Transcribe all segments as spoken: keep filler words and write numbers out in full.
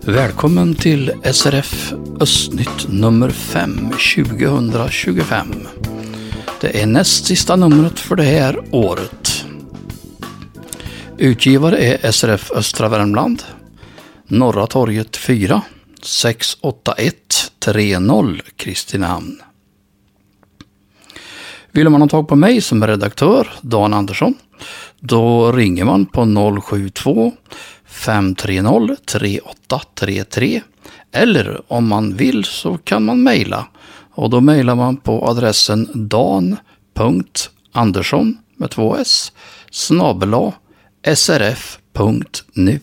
Välkommen till S R F Östnytt nummer fem tjugohundratjugofem. Det är näst sista numret för det här året. Utgivare är S R F Östra Värmland, Norra torget fyra, sex åtta ett tre noll Kristinehamn. Vill man ha tag på mig som är redaktör, Dan Andersson, då ringer man på noll sju två fem tre noll tre åtta tre tre, eller om man vill så kan man mejla, och då mejlar man på adressen dan punkt andersson med två s snabel-a s r f punkt nu.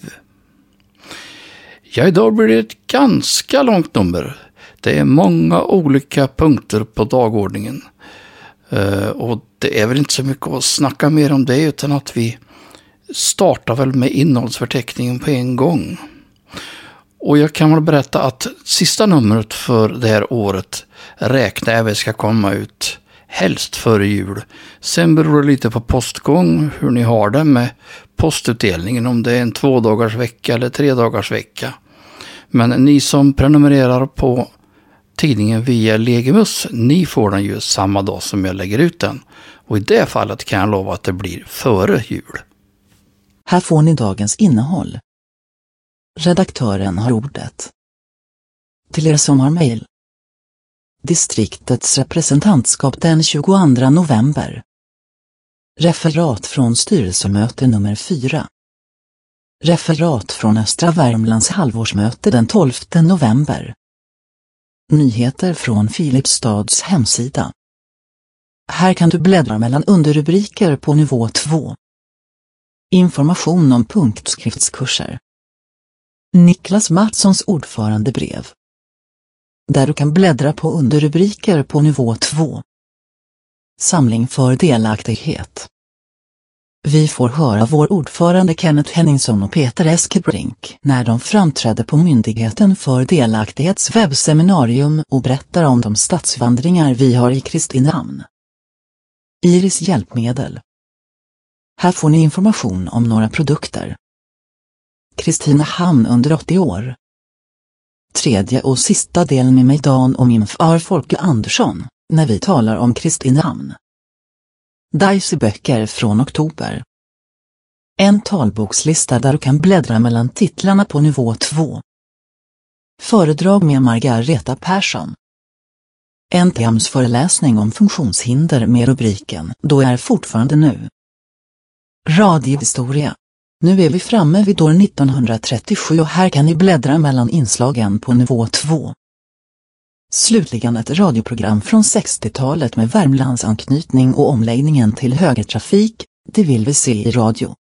Ja, idag blir det ett ganska långt nummer. Det är många olika punkter på dagordningen. Uh, och det är väl inte så mycket att snacka mer om det, utan att vi startar väl med innehållsförteckningen på en gång. Och jag kan väl berätta att sista numret för det här året räknar jag med ska komma ut helst före jul. Sen beror det lite på postgång, hur ni har det med postutdelningen, om det är en två dagars vecka eller tre dagars vecka. Men ni som prenumererar på tidningen via Legimus, ni får den ju samma dag som jag lägger ut den. Och i det fallet kan jag lova att det blir före jul. Här får ni dagens innehåll. Redaktören har ordet. Till er som har mejl. Distriktets representantskap den tjugoandra november. Referat från styrelsemöte nummer fyra. Referat från Östra Värmlands halvårsmöte den tolfte november. Nyheter från Filipstads hemsida. Här kan du bläddra mellan underrubriker på nivå två. Information om punktskriftskurser. Niklas Mattssons ordförandebrev. Där du kan bläddra på underrubriker på nivå två. Samling för delaktighet. Vi får höra vår ordförande Kenneth Henningsson och Peter Eskebrink när de framträdde på Myndigheten för delaktighets webbseminarium och berättar om de stadsvandringar vi har i Kristinehamn. Iris hjälpmedel. Här får ni information om några produkter. Kristinehamn under åttio år. Tredje och sista delen med mig Dan och min far Folke Andersson, när vi talar om Kristinehamn. Daisy-böcker från oktober. En talbokslista där du kan bläddra mellan titlarna på nivå två. Föredrag med Margareta Persson. En temsföreläsning om funktionshinder med rubriken "Då är fortfarande nu". Radiohistoria. Nu är vi framme vid år nittonhundratrettiosju och här kan ni bläddra mellan inslagen på nivå två. Slutligen ett radioprogram från sextiotalet med Värmlands anknytning och omläggningen till högertrafik, det vill vi se i radio.